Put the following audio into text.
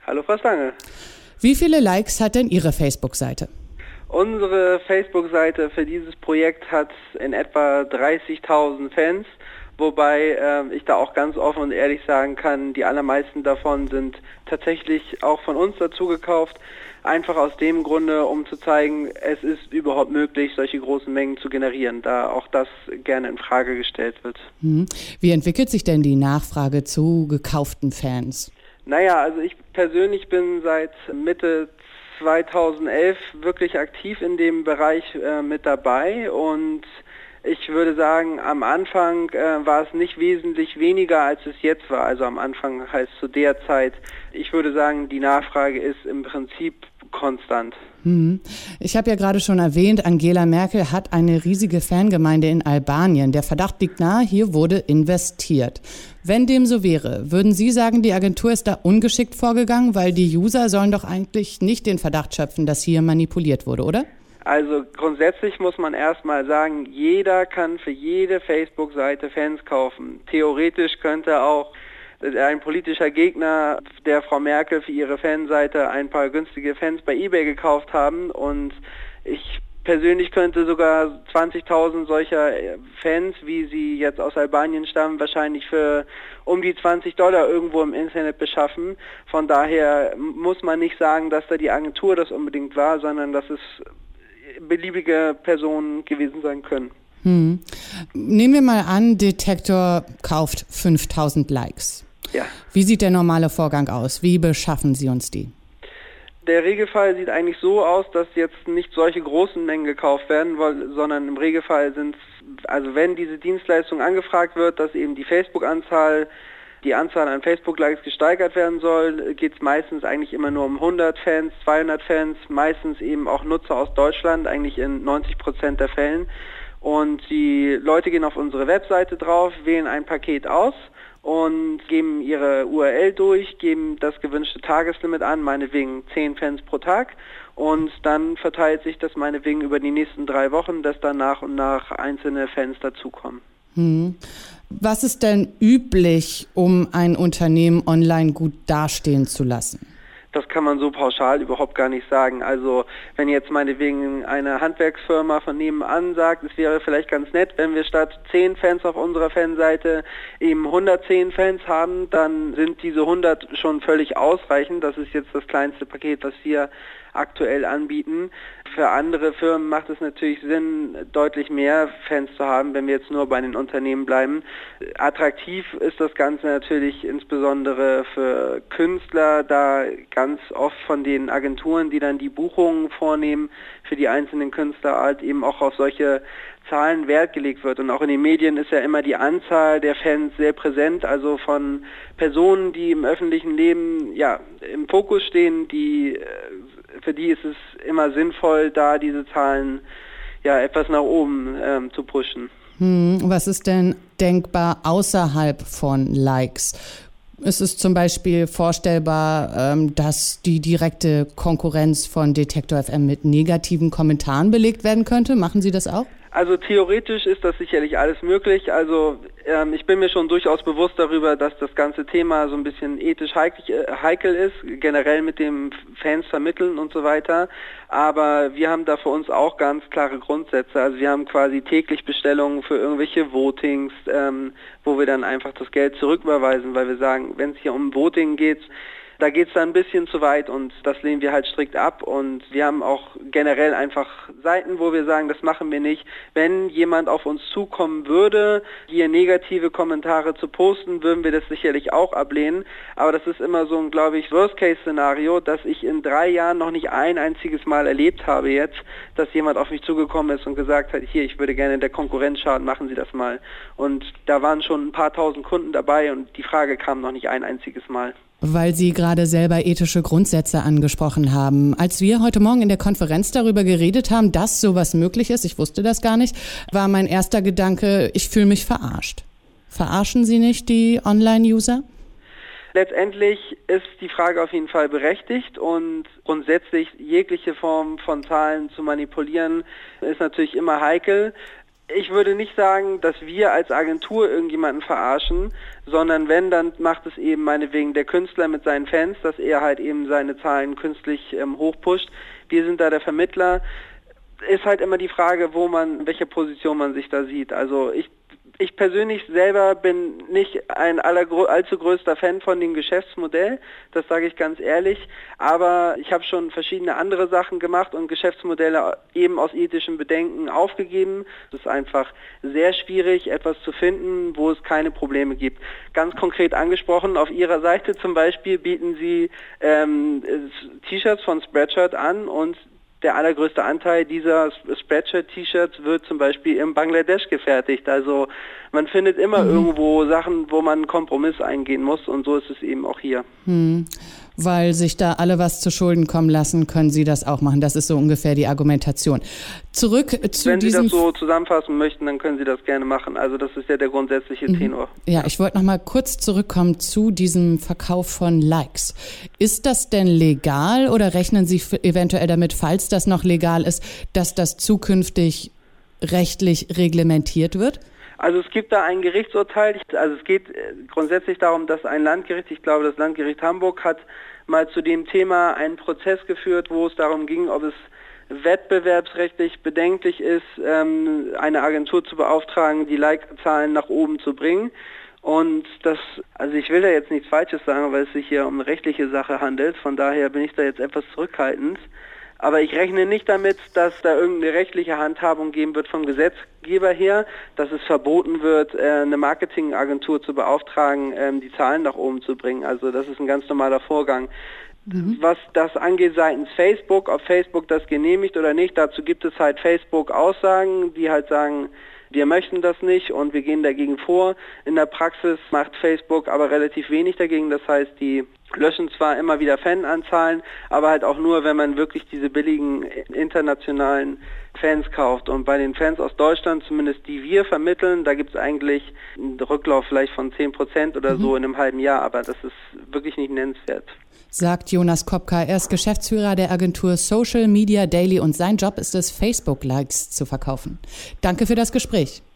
Hallo Frau Stange. Wie viele Likes hat denn Ihre Facebook-Seite? Unsere Facebook-Seite für dieses Projekt hat in etwa 30.000 Fans, wobei ich da auch ganz offen und ehrlich sagen kann, die allermeisten davon sind tatsächlich auch von uns dazu gekauft. Einfach aus dem Grunde, um zu zeigen, es ist überhaupt möglich, solche großen Mengen zu generieren, da auch das gerne in Frage gestellt wird. Wie entwickelt sich denn die Nachfrage zu gekauften Fans? Naja, also ich persönlich bin seit Mitte 2011 wirklich aktiv in dem Bereich mit dabei und ich würde sagen, am Anfang war es nicht wesentlich weniger, als es jetzt war. Also am Anfang heißt zu der Zeit, ich würde sagen, die Nachfrage ist im Prinzip konstant. Ich habe ja gerade schon erwähnt, Angela Merkel hat eine riesige Fangemeinde in Albanien. Der Verdacht liegt nahe, hier wurde investiert. Wenn dem so wäre, würden Sie sagen, die Agentur ist da ungeschickt vorgegangen, weil die User sollen doch eigentlich nicht den Verdacht schöpfen, dass hier manipuliert wurde, oder? Also grundsätzlich muss man erstmal sagen, jeder kann für jede Facebook-Seite Fans kaufen. Theoretisch könnte auch ein politischer Gegner der Frau Merkel für ihre Fanseite ein paar günstige Fans bei eBay gekauft haben und ich persönlich könnte sogar 20.000 solcher Fans, wie sie jetzt aus Albanien stammen, wahrscheinlich für um die $20 irgendwo im Internet beschaffen. Von daher muss man nicht sagen, dass da die Agentur das unbedingt war, sondern dass es beliebige Personen gewesen sein können. Nehmen wir mal an, Detektor kauft 5.000 Likes. Ja. Wie sieht der normale Vorgang aus? Wie beschaffen Sie uns die? Der Regelfall sieht eigentlich so aus, dass jetzt nicht solche großen Mengen gekauft werden, sondern im Regelfall sind es, also wenn diese Dienstleistung angefragt wird, dass eben die Anzahl an Facebook-Likes gesteigert werden soll, geht es meistens eigentlich immer nur um 100 Fans, 200 Fans, meistens eben auch Nutzer aus Deutschland, eigentlich in 90% der Fällen. Und die Leute gehen auf unsere Webseite drauf, wählen ein Paket aus und geben ihre URL durch, geben das gewünschte Tageslimit an, meinetwegen 10 Fans pro Tag. Und dann verteilt sich das meinetwegen über die nächsten 3 Wochen, dass dann nach und nach einzelne Fans dazukommen. Was ist denn üblich, um ein Unternehmen online gut dastehen zu lassen? Das kann man so pauschal überhaupt gar nicht sagen. Also wenn jetzt meinetwegen eine Handwerksfirma von nebenan sagt, es wäre vielleicht ganz nett, wenn wir statt 10 Fans auf unserer Fanseite eben 110 Fans haben, dann sind diese 100 schon völlig ausreichend. Das ist jetzt das kleinste Paket, was wir aktuell anbieten. Für andere Firmen macht es natürlich Sinn, deutlich mehr Fans zu haben, wenn wir jetzt nur bei den Unternehmen bleiben. Attraktiv ist das Ganze natürlich insbesondere für Künstler, da ganz oft von den Agenturen, die dann die Buchungen vornehmen, für die einzelnen Künstler halt eben auch auf solche Zahlen Wert gelegt wird. Und auch in den Medien ist ja immer die Anzahl der Fans sehr präsent, also von Personen, die im öffentlichen Leben im Fokus stehen, für die ist es immer sinnvoll, da diese Zahlen etwas nach oben zu pushen. Was ist denn denkbar außerhalb von Likes? Ist es zum Beispiel vorstellbar, dass die direkte Konkurrenz von Detektor FM mit negativen Kommentaren belegt werden könnte? Machen Sie das auch? Also theoretisch ist das sicherlich alles möglich. Also ich bin mir schon durchaus bewusst darüber, dass das ganze Thema so ein bisschen ethisch heikel ist, generell mit dem Fans vermitteln und so weiter. Aber wir haben da für uns auch ganz klare Grundsätze. Also wir haben quasi täglich Bestellungen für irgendwelche Votings, wo wir dann einfach das Geld zurücküberweisen, weil wir sagen, wenn es hier um Voting geht, da geht es dann ein bisschen zu weit und das lehnen wir halt strikt ab und wir haben auch generell einfach Seiten, wo wir sagen, das machen wir nicht. Wenn jemand auf uns zukommen würde, hier negative Kommentare zu posten, würden wir das sicherlich auch ablehnen, aber das ist immer so ein, glaube ich, Worst-Case-Szenario, das ich in 3 Jahren noch nicht ein einziges Mal erlebt habe jetzt, dass jemand auf mich zugekommen ist und gesagt hat, hier, ich würde gerne der Konkurrenz schaden, machen Sie das mal. Und da waren schon ein paar tausend Kunden dabei und die Frage kam noch nicht ein einziges Mal. Weil Sie gerade selber ethische Grundsätze angesprochen haben. Als wir heute Morgen in der Konferenz darüber geredet haben, dass sowas möglich ist, ich wusste das gar nicht, war mein erster Gedanke, ich fühle mich verarscht. Verarschen Sie nicht die Online-User? Letztendlich ist die Frage auf jeden Fall berechtigt und grundsätzlich jegliche Form von Zahlen zu manipulieren ist natürlich immer heikel. Ich würde nicht sagen, dass wir als Agentur irgendjemanden verarschen, sondern wenn, dann macht es eben meinetwegen der Künstler mit seinen Fans, dass er halt eben seine Zahlen künstlich hochpusht. Wir sind da der Vermittler. Ist halt immer die Frage, welche Position man sich da sieht. Also ich persönlich selber bin nicht ein allzu größter Fan von dem Geschäftsmodell, das sage ich ganz ehrlich, aber ich habe schon verschiedene andere Sachen gemacht und Geschäftsmodelle eben aus ethischen Bedenken aufgegeben. Es ist einfach sehr schwierig, etwas zu finden, wo es keine Probleme gibt. Ganz konkret angesprochen, auf Ihrer Seite zum Beispiel bieten Sie T-Shirts von Spreadshirt an und der allergrößte Anteil dieser Spreadshirt-T-Shirts wird zum Beispiel in Bangladesch gefertigt. Also man findet immer irgendwo Sachen, wo man einen Kompromiss eingehen muss und so ist es eben auch hier. Weil sich da alle was zu Schulden kommen lassen, können Sie das auch machen. Das ist so ungefähr die Argumentation. Zurück zu Wenn Sie das so zusammenfassen möchten, dann können Sie das gerne machen. Also das ist ja der grundsätzliche Tenor. Ja, ich wollte noch mal kurz zurückkommen zu diesem Verkauf von Likes. Ist das denn legal oder rechnen Sie eventuell damit, falls das noch legal ist, dass das zukünftig rechtlich reglementiert wird? Also es gibt da ein Gerichtsurteil. Also es geht grundsätzlich darum, dass ein Landgericht, ich glaube das Landgericht Hamburg, hat mal zu dem Thema einen Prozess geführt, wo es darum ging, ob es wettbewerbsrechtlich bedenklich ist, eine Agentur zu beauftragen, die Like-Zahlen nach oben zu bringen. Und also ich will da jetzt nichts Falsches sagen, weil es sich hier um eine rechtliche Sache handelt. Von daher bin ich da jetzt etwas zurückhaltend. Aber ich rechne nicht damit, dass da irgendeine rechtliche Handhabung geben wird vom Gesetzgeber her, dass es verboten wird, eine Marketingagentur zu beauftragen, die Zahlen nach oben zu bringen. Also das ist ein ganz normaler Vorgang. Was das angeht seitens Facebook, ob Facebook das genehmigt oder nicht, dazu gibt es halt Facebook-Aussagen, die halt sagen, wir möchten das nicht und wir gehen dagegen vor. In der Praxis macht Facebook aber relativ wenig dagegen. Das heißt, die löschen zwar immer wieder Fananzahlen, aber halt auch nur, wenn man wirklich diese billigen internationalen Fans kauft. Und bei den Fans aus Deutschland, zumindest die wir vermitteln, da gibt es eigentlich einen Rücklauf vielleicht von 10% oder so in einem halben Jahr, aber das ist wirklich nicht nennenswert. Sagt Jonas Kopka. Er ist Geschäftsführer der Agentur Social Media Daily und sein Job ist es, Facebook-Likes zu verkaufen. Danke für das Gespräch.